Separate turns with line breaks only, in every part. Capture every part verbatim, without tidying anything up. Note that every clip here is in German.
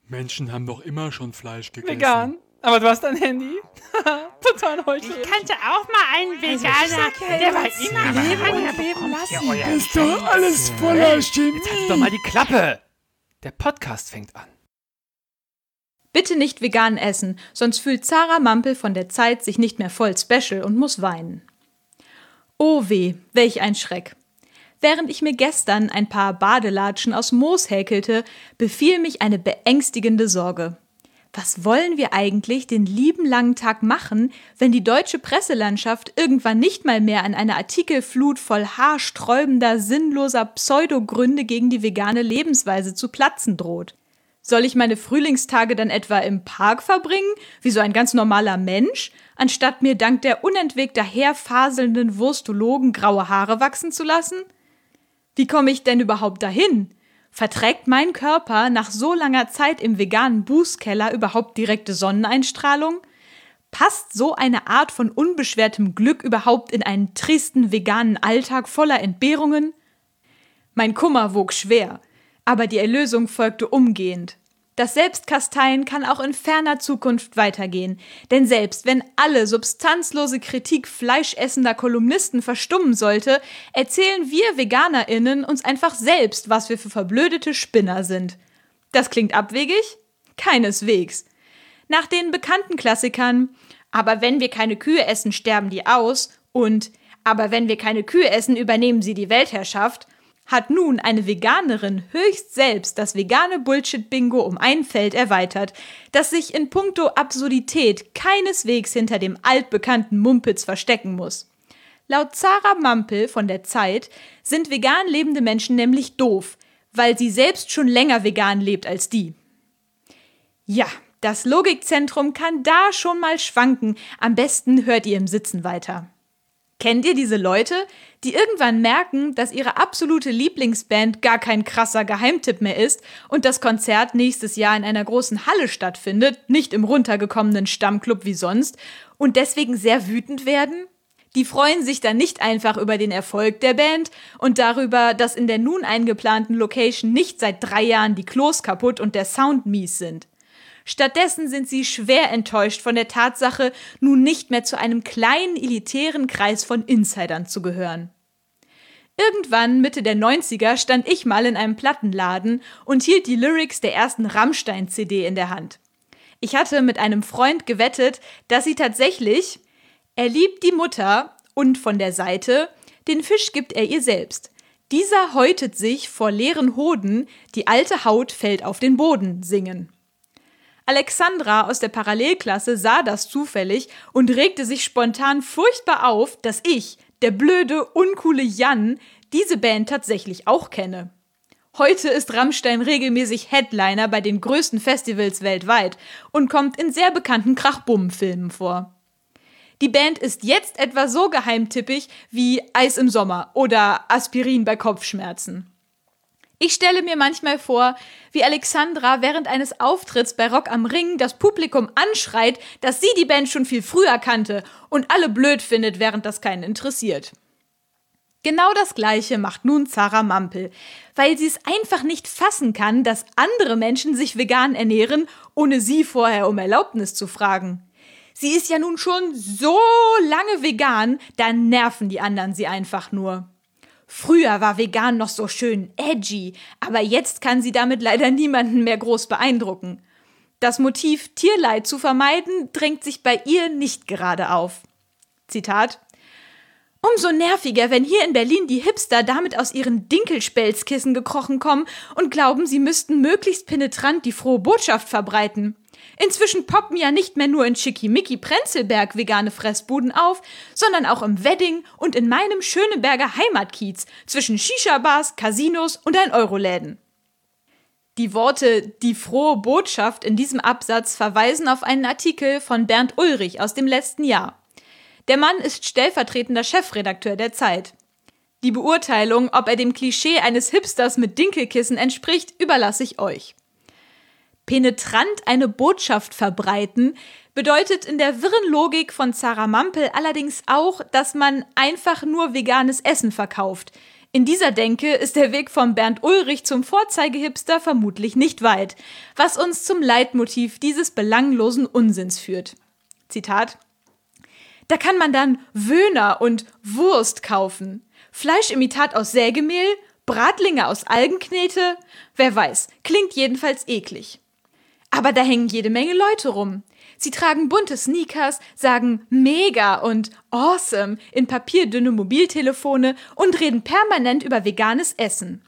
Menschen haben doch immer schon Fleisch gegessen.
Vegan. Aber du hast ein Handy? Total heuchlerisch.
Ich kannte auch mal einen Veganer. Der war immer
leben und leben lassen.
Das ist doch alles voller Chemie.
Jetzt halt doch mal die Klappe. Der Podcast fängt an.
Bitte nicht vegan essen, sonst fühlt Zara Mampel von der Zeit sich nicht mehr voll special und muss weinen. Oh weh, welch ein Schreck. Während ich mir gestern ein paar Badelatschen aus Moos häkelte, befiel mich eine beängstigende Sorge. Was wollen wir eigentlich den lieben langen Tag machen, wenn die deutsche Presselandschaft irgendwann nicht mal mehr an einer Artikelflut voll haarsträubender, sinnloser Pseudogründe gegen die vegane Lebensweise zu platzen droht? Soll ich meine Frühlingstage dann etwa im Park verbringen, wie so ein ganz normaler Mensch, anstatt mir dank der unentwegt daherfaselnden Wurstologen graue Haare wachsen zu lassen? Wie komme ich denn überhaupt dahin? Verträgt mein Körper nach so langer Zeit im veganen Bußkeller überhaupt direkte Sonneneinstrahlung? Passt so eine Art von unbeschwertem Glück überhaupt in einen tristen veganen Alltag voller Entbehrungen? Mein Kummer wog schwer, aber die Erlösung folgte umgehend. Das Selbstkasteien kann auch in ferner Zukunft weitergehen, denn selbst wenn alle substanzlose Kritik fleischessender Kolumnisten verstummen sollte, erzählen wir VeganerInnen uns einfach selbst, was wir für verblödete Spinner sind. Das klingt abwegig? Keineswegs. Nach den bekannten Klassikern „Aber wenn wir keine Kühe essen, sterben die aus" und „Aber wenn wir keine Kühe essen, übernehmen sie die Weltherrschaft" hat nun eine Veganerin höchst selbst das vegane Bullshit-Bingo um ein Feld erweitert, das sich in puncto Absurdität keineswegs hinter dem altbekannten Mumpitz verstecken muss. Laut Zara Mampel von der Zeit sind vegan lebende Menschen nämlich doof, weil sie selbst schon länger vegan lebt als die. Ja, das Logikzentrum kann da schon mal schwanken, am besten hört ihr im Sitzen weiter. Kennt ihr diese Leute, die irgendwann merken, dass ihre absolute Lieblingsband gar kein krasser Geheimtipp mehr ist und das Konzert nächstes Jahr in einer großen Halle stattfindet, nicht im runtergekommenen Stammclub wie sonst, und deswegen sehr wütend werden? Die freuen sich dann nicht einfach über den Erfolg der Band und darüber, dass in der nun eingeplanten Location nicht seit drei Jahren die Klos kaputt und der Sound mies sind. Stattdessen sind sie schwer enttäuscht von der Tatsache, nun nicht mehr zu einem kleinen, elitären Kreis von Insidern zu gehören. Irgendwann, Mitte der neunziger, stand ich mal in einem Plattenladen und hielt die Lyrics der ersten Rammstein-C D in der Hand. Ich hatte mit einem Freund gewettet, dass sie tatsächlich „Er liebt die Mutter" und von der Seite „Den Fisch gibt er ihr selbst. Dieser häutet sich vor leeren Hoden, die alte Haut fällt auf den Boden" singen. Alexandra aus der Parallelklasse sah das zufällig und regte sich spontan furchtbar auf, dass ich, der blöde, uncoole Jan, diese Band tatsächlich auch kenne. Heute ist Rammstein regelmäßig Headliner bei den größten Festivals weltweit und kommt in sehr bekannten Krach-Bumm-Filmen vor. Die Band ist jetzt etwa so geheimtippig wie Eis im Sommer oder Aspirin bei Kopfschmerzen. Ich stelle mir manchmal vor, wie Alexandra während eines Auftritts bei Rock am Ring das Publikum anschreit, dass sie die Band schon viel früher kannte und alle blöd findet, während das keinen interessiert. Genau das Gleiche macht nun Zara Mampel, weil sie es einfach nicht fassen kann, dass andere Menschen sich vegan ernähren, ohne sie vorher um Erlaubnis zu fragen. Sie ist ja nun schon so lange vegan, da nerven die anderen sie einfach nur. Früher war vegan noch so schön edgy, aber jetzt kann sie damit leider niemanden mehr groß beeindrucken. Das Motiv, Tierleid zu vermeiden, drängt sich bei ihr nicht gerade auf. Zitat: „Umso nerviger, wenn hier in Berlin die Hipster damit aus ihren Dinkelspelzkissen gekrochen kommen und glauben, sie müssten möglichst penetrant die frohe Botschaft verbreiten. Inzwischen poppen ja nicht mehr nur in Schickimicki-Prenzlberg vegane Fressbuden auf, sondern auch im Wedding und in meinem Schöneberger Heimatkiez zwischen Shisha-Bars, Casinos und ein Euro-Läden." Die Worte „die frohe Botschaft" in diesem Absatz verweisen auf einen Artikel von Bernd Ulrich aus dem letzten Jahr. Der Mann ist stellvertretender Chefredakteur der Zeit. Die Beurteilung, ob er dem Klischee eines Hipsters mit Dinkelkissen entspricht, überlasse ich euch. Penetrant eine Botschaft verbreiten bedeutet in der wirren Logik von Zara Mampel allerdings auch, dass man einfach nur veganes Essen verkauft, In dieser Denke ist der Weg von Bernd Ulrich zum Vorzeigehipster vermutlich nicht weit, was uns zum Leitmotiv dieses belanglosen Unsinns führt. Zitat: Da kann man dann Wöhner und Wurst kaufen, Fleischimitat aus Sägemehl, Bratlinge aus Algenknete, wer weiß, klingt jedenfalls eklig. Aber da hängen jede Menge Leute rum. Sie tragen bunte Sneakers, sagen mega und awesome in papierdünne Mobiltelefone und reden permanent über veganes Essen.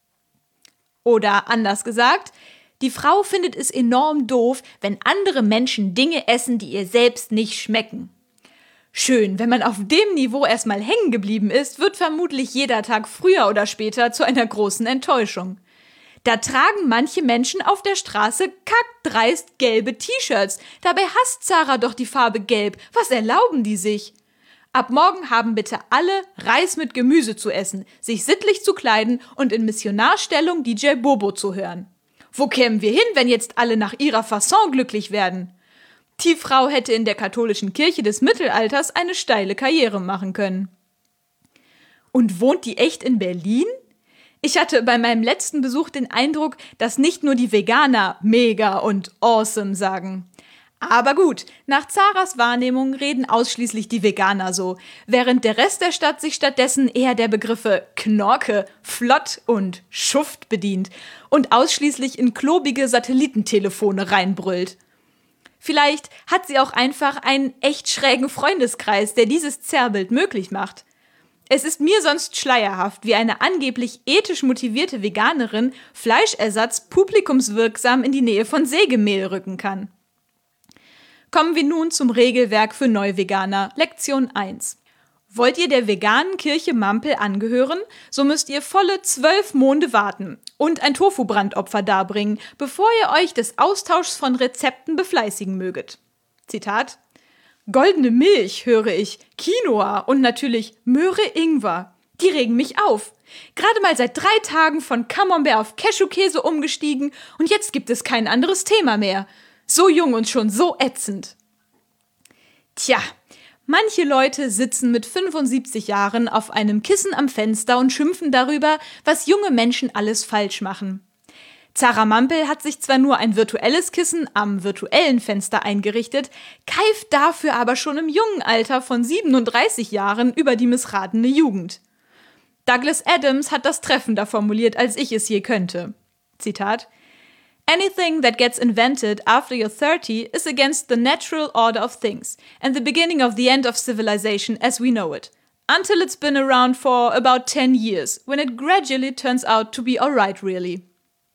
Oder anders gesagt, die Frau findet es enorm doof, wenn andere Menschen Dinge essen, die ihr selbst nicht schmecken. Schön, wenn man auf dem Niveau erstmal hängen geblieben ist, wird vermutlich jeder Tag früher oder später zu einer großen Enttäuschung. Da tragen manche Menschen auf der Straße kackdreist gelbe T-Shirts. Dabei hasst Zara doch die Farbe gelb. Was erlauben die sich? Ab morgen haben bitte alle Reis mit Gemüse zu essen, sich sittlich zu kleiden und in Missionarstellung D J Bobo zu hören. Wo kämen wir hin, wenn jetzt alle nach ihrer Fasson glücklich werden? Die Frau hätte in der katholischen Kirche des Mittelalters eine steile Karriere machen können. Und wohnt die echt in Berlin? Ich hatte bei meinem letzten Besuch den Eindruck, dass nicht nur die Veganer mega und awesome sagen. Aber gut, nach Zaras Wahrnehmung reden ausschließlich die Veganer so, während der Rest der Stadt sich stattdessen eher der Begriffe Knorke, Flott und Schuft bedient und ausschließlich in klobige Satellitentelefone reinbrüllt. Vielleicht hat sie auch einfach einen echt schrägen Freundeskreis, der dieses Zerrbild möglich macht. Es ist mir sonst schleierhaft, wie eine angeblich ethisch motivierte Veganerin Fleischersatz publikumswirksam in die Nähe von Sägemehl rücken kann. Kommen wir nun zum Regelwerk für Neuveganer, Lektion eins. Wollt ihr der veganen Kirche Mampel angehören, so müsst ihr volle zwölf Monde warten und ein Tofu-Brandopfer darbringen, bevor ihr euch des Austauschs von Rezepten befleißigen möget. Zitat: Goldene Milch, höre ich, Quinoa und natürlich Möhre-Ingwer. Die regen mich auf. Gerade mal seit drei Tagen von Camembert auf Cashewkäse umgestiegen und jetzt gibt es kein anderes Thema mehr. So jung und schon so ätzend. Tja, manche Leute sitzen mit fünfundsiebzig Jahren auf einem Kissen am Fenster und schimpfen darüber, was junge Menschen alles falsch machen. Zara Mampel hat sich zwar nur ein virtuelles Kissen am virtuellen Fenster eingerichtet, keift dafür aber schon im jungen Alter von siebenunddreißig Jahren über die missratene Jugend. Douglas Adams hat das treffender formuliert, als ich es je könnte. Zitat: Anything that gets invented after you're thirty is against the natural order of things and the beginning of the end of civilization as we know it, until it's been around for about ten years, when it gradually turns out to be alright really.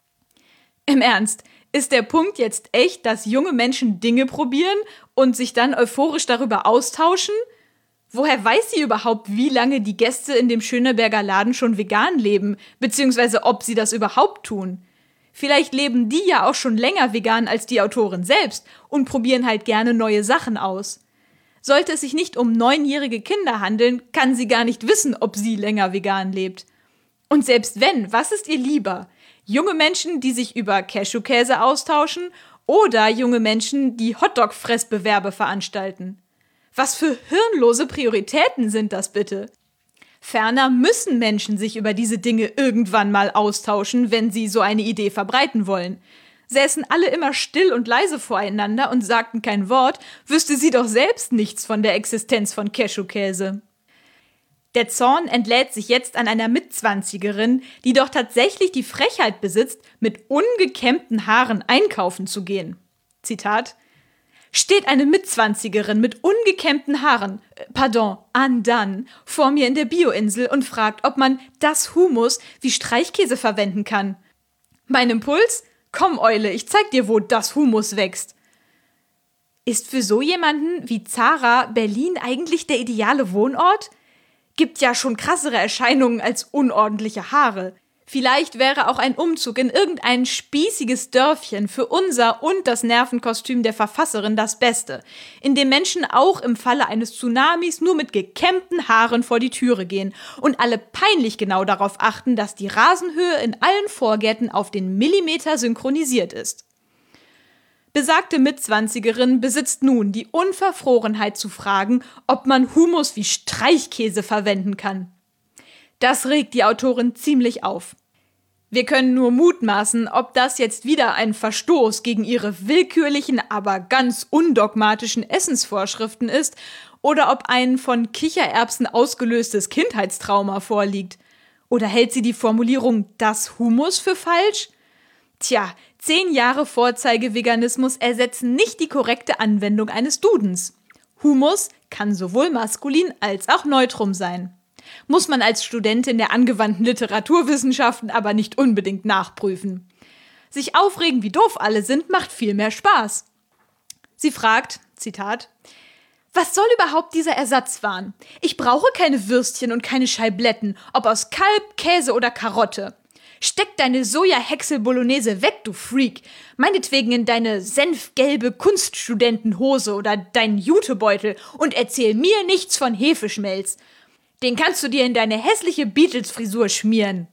Im Ernst, ist der Punkt jetzt echt, dass junge Menschen Dinge probieren und sich dann euphorisch darüber austauschen? Woher weiß sie überhaupt, wie lange die Gäste in dem Schöneberger Laden schon vegan leben, beziehungsweise ob sie das überhaupt tun? Vielleicht leben die ja auch schon länger vegan als die Autorin selbst und probieren halt gerne neue Sachen aus. Sollte es sich nicht um neunjährige Kinder handeln, kann sie gar nicht wissen, ob sie länger vegan lebt. Und selbst wenn, was ist ihr lieber? Junge Menschen, die sich über Cashewkäse austauschen oder junge Menschen, die Hotdog-Fressbewerbe veranstalten? Was für hirnlose Prioritäten sind das bitte? Ferner müssen Menschen sich über diese Dinge irgendwann mal austauschen, wenn sie so eine Idee verbreiten wollen. Säßen alle immer still und leise voreinander und sagten kein Wort, wüsste sie doch selbst nichts von der Existenz von Cashewkäse. Der Zorn entlädt sich jetzt an einer Mitzwanzigerin, die doch tatsächlich die Frechheit besitzt, mit ungekämmten Haaren einkaufen zu gehen. Zitat: Steht eine Mitzwanzigerin mit ungekämmten Haaren, äh, pardon, undone, vor mir in der Bioinsel und fragt, ob man das Humus wie Streichkäse verwenden kann. Mein Impuls? Komm, Eule, ich zeig dir, wo das Humus wächst. Ist für so jemanden wie Zara Berlin eigentlich der ideale Wohnort? Gibt ja schon krassere Erscheinungen als unordentliche Haare. Vielleicht wäre auch ein Umzug in irgendein spießiges Dörfchen für unser und das Nervenkostüm der Verfasserin das Beste, in dem Menschen auch im Falle eines Tsunamis nur mit gekämmten Haaren vor die Türe gehen und alle peinlich genau darauf achten, dass die Rasenhöhe in allen Vorgärten auf den Millimeter synchronisiert ist. Besagte Mitzwanzigerin besitzt nun die Unverfrorenheit zu fragen, ob man Humus wie Streichkäse verwenden kann. Das regt die Autorin ziemlich auf. Wir können nur mutmaßen, ob das jetzt wieder ein Verstoß gegen ihre willkürlichen, aber ganz undogmatischen Essensvorschriften ist oder ob ein von Kichererbsen ausgelöstes Kindheitstrauma vorliegt. Oder hält sie die Formulierung das Hummus für falsch? Tja, zehn Jahre Vorzeigeveganismus ersetzen nicht die korrekte Anwendung eines Dudens. Hummus kann sowohl maskulin als auch neutrum sein. Muss man als Studentin der angewandten Literaturwissenschaften aber nicht unbedingt nachprüfen. Sich aufregen, wie doof alle sind, macht viel mehr Spaß. Sie fragt, Zitat, was soll überhaupt dieser Ersatzwahn? Ich brauche keine Würstchen und keine Scheibletten, ob aus Kalb, Käse oder Karotte. Steck deine Soja-Häcksel-Bolognese weg, du Freak. Meinetwegen in deine senfgelbe Kunststudentenhose oder deinen Jutebeutel und erzähl mir nichts von Hefeschmelz. Den kannst du dir in deine hässliche Beatles-Frisur schmieren.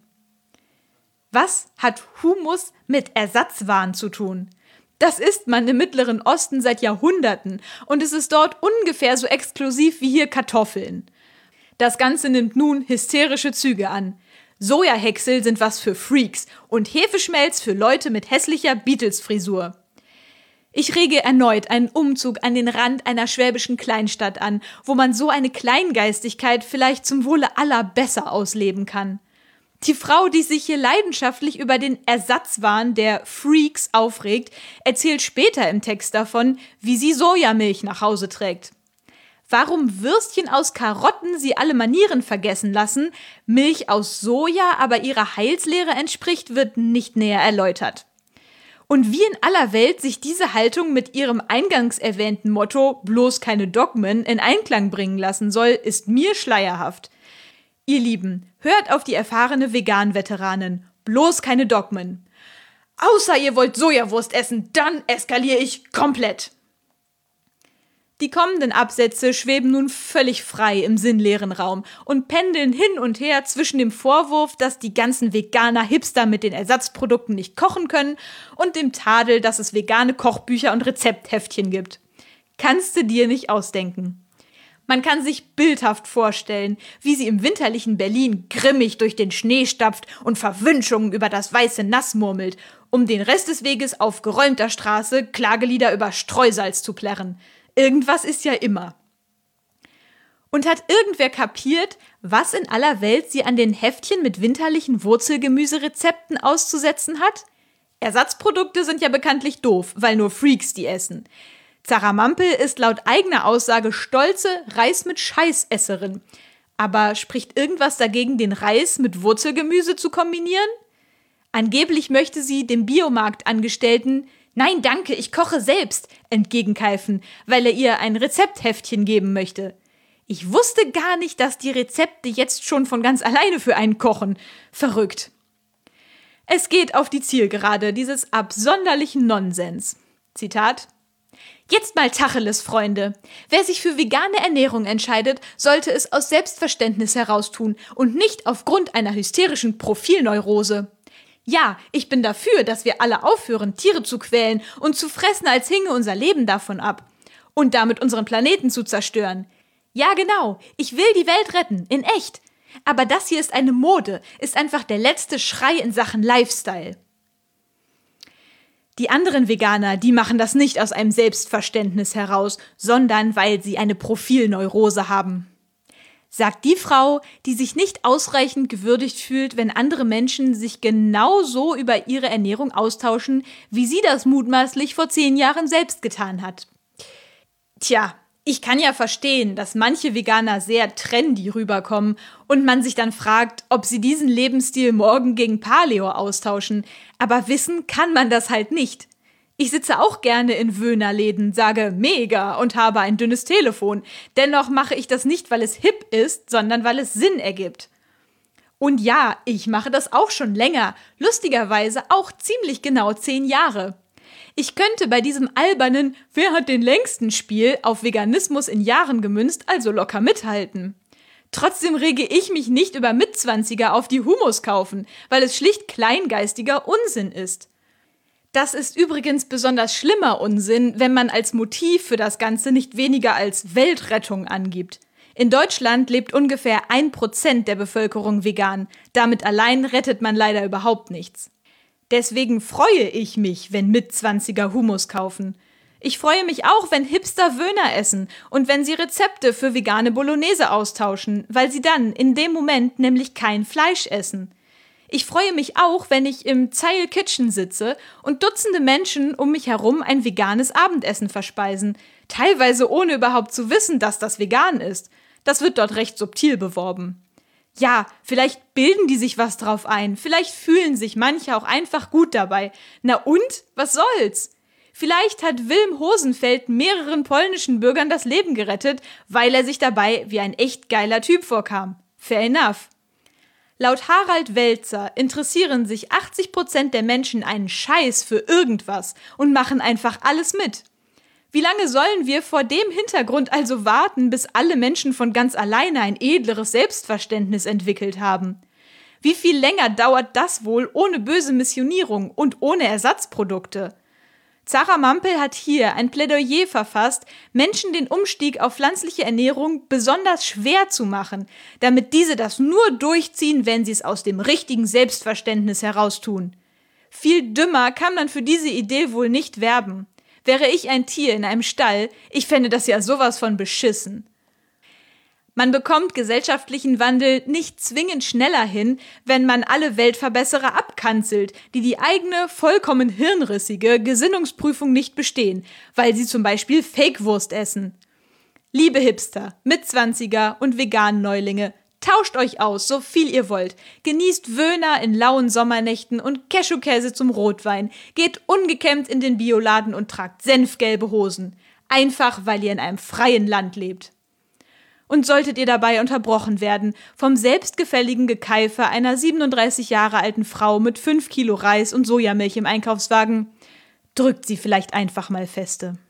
Was hat Hummus mit Ersatzwaren zu tun? Das isst man im Mittleren Osten seit Jahrhunderten und es ist dort ungefähr so exklusiv wie hier Kartoffeln. Das Ganze nimmt nun hysterische Züge an. Sojahäcksel sind was für Freaks und Hefeschmelz für Leute mit hässlicher Beatles-Frisur. Ich rege erneut einen Umzug an den Rand einer schwäbischen Kleinstadt an, wo man so eine Kleingeistigkeit vielleicht zum Wohle aller besser ausleben kann. Die Frau, die sich hier leidenschaftlich über den Ersatzwahn der Freaks aufregt, erzählt später im Text davon, wie sie Sojamilch nach Hause trägt. Warum Würstchen aus Karotten sie alle Manieren vergessen lassen, Milch aus Soja aber ihrer Heilslehre entspricht, wird nicht näher erläutert. Und wie in aller Welt sich diese Haltung mit ihrem eingangs erwähnten Motto bloß keine Dogmen in Einklang bringen lassen soll, ist mir schleierhaft. Ihr Lieben, hört auf die erfahrene Vegan-Veteranin. Bloß keine Dogmen. Außer ihr wollt Sojawurst essen, dann eskaliere ich komplett. Die kommenden Absätze schweben nun völlig frei im sinnleeren Raum und pendeln hin und her zwischen dem Vorwurf, dass die ganzen Veganer-Hipster mit den Ersatzprodukten nicht kochen können und dem Tadel, dass es vegane Kochbücher und Rezeptheftchen gibt. Kannst du dir nicht ausdenken. Man kann sich bildhaft vorstellen, wie sie im winterlichen Berlin grimmig durch den Schnee stapft und Verwünschungen über das weiße Nass murmelt, um den Rest des Weges auf geräumter Straße Klagelieder über Streusalz zu plärren. Irgendwas ist ja immer. Und hat irgendwer kapiert, was in aller Welt sie an den Heftchen mit winterlichen Wurzelgemüserezepten auszusetzen hat? Ersatzprodukte sind ja bekanntlich doof, weil nur Freaks die essen. Zara Mampel ist laut eigener Aussage stolze Reis mit Scheißesserin. Aber spricht irgendwas dagegen, den Reis mit Wurzelgemüse zu kombinieren? Angeblich möchte sie dem Biomarktangestellten »Nein, danke, ich koche selbst« entgegenkeifen, weil er ihr ein Rezeptheftchen geben möchte. Ich wusste gar nicht, dass die Rezepte jetzt schon von ganz alleine für einen kochen. Verrückt. Es geht auf die Zielgerade dieses absonderlichen Nonsens. Zitat: Jetzt mal Tacheles, Freunde. Wer sich für vegane Ernährung entscheidet, sollte es aus Selbstverständnis heraus tun und nicht aufgrund einer hysterischen Profilneurose. Ja, ich bin dafür, dass wir alle aufhören, Tiere zu quälen und zu fressen, als hinge unser Leben davon ab. Und damit unseren Planeten zu zerstören. Ja, genau, ich will die Welt retten, in echt. Aber das hier ist eine Mode, ist einfach der letzte Schrei in Sachen Lifestyle. Die anderen Veganer, die machen das nicht aus einem Selbstverständnis heraus, sondern weil sie eine Profilneurose haben. Sagt die Frau, die sich nicht ausreichend gewürdigt fühlt, wenn andere Menschen sich genau so über ihre Ernährung austauschen, wie sie das mutmaßlich vor zehn Jahren selbst getan hat. Tja, ich kann ja verstehen, dass manche Veganer sehr trendy rüberkommen und man sich dann fragt, ob sie diesen Lebensstil morgen gegen Paleo austauschen. Aber wissen kann man das halt nicht. Ich sitze auch gerne in Wöhnerläden, sage mega und habe ein dünnes Telefon. Dennoch mache ich das nicht, weil es hip ist, sondern weil es Sinn ergibt. Und ja, ich mache das auch schon länger, lustigerweise auch ziemlich genau zehn Jahre. Ich könnte bei diesem albernen »Wer hat den längsten« Spiel auf Veganismus in Jahren gemünzt also locker mithalten. Trotzdem rege ich mich nicht über Mitzwanziger auf, die Hummus kaufen, weil es schlicht kleingeistiger Unsinn ist. Das ist übrigens besonders schlimmer Unsinn, wenn man als Motiv für das Ganze nicht weniger als Weltrettung angibt. In Deutschland lebt ungefähr ein Prozent der Bevölkerung vegan. Damit allein rettet man leider überhaupt nichts. Deswegen freue ich mich, wenn Mitzwanziger Hummus kaufen. Ich freue mich auch, wenn Hipster Wöhner essen und wenn sie Rezepte für vegane Bolognese austauschen, weil sie dann in dem Moment nämlich kein Fleisch essen. Ich freue mich auch, wenn ich im Zeil Kitchen sitze und Dutzende Menschen um mich herum ein veganes Abendessen verspeisen, teilweise ohne überhaupt zu wissen, dass das vegan ist. Das wird dort recht subtil beworben. Ja, vielleicht bilden die sich was drauf ein, vielleicht fühlen sich manche auch einfach gut dabei. Na und? Was soll's? Vielleicht hat Wilm Hosenfeld mehreren polnischen Bürgern das Leben gerettet, weil er sich dabei wie ein echt geiler Typ vorkam. Fair enough. Laut Harald Welzer interessieren sich achtzig Prozent der Menschen einen Scheiß für irgendwas und machen einfach alles mit. Wie lange sollen wir vor dem Hintergrund also warten, bis alle Menschen von ganz alleine ein edleres Selbstverständnis entwickelt haben? Wie viel länger dauert das wohl ohne böse Missionierung und ohne Ersatzprodukte? Zara Mampel hat hier ein Plädoyer verfasst, Menschen den Umstieg auf pflanzliche Ernährung besonders schwer zu machen, damit diese das nur durchziehen, wenn sie es aus dem richtigen Selbstverständnis heraus tun. Viel dümmer kann man für diese Idee wohl nicht werben. Wäre ich ein Tier in einem Stall, ich fände das ja sowas von beschissen. Man bekommt gesellschaftlichen Wandel nicht zwingend schneller hin, wenn man alle Weltverbesserer abkanzelt, die die eigene, vollkommen hirnrissige Gesinnungsprüfung nicht bestehen, weil sie zum Beispiel Fake-Wurst essen. Liebe Hipster, Mitzwanziger und Vegan-Neulinge, tauscht euch aus, so viel ihr wollt. Genießt Wöhner in lauen Sommernächten und Cashewkäse zum Rotwein. Geht ungekämmt in den Bioladen und tragt senfgelbe Hosen. Einfach, weil ihr in einem freien Land lebt. Und solltet ihr dabei unterbrochen werden vom selbstgefälligen Gekeife einer siebenunddreißig Jahre alten Frau mit fünf Kilo Reis und Sojamilch im Einkaufswagen, drückt sie vielleicht einfach mal feste.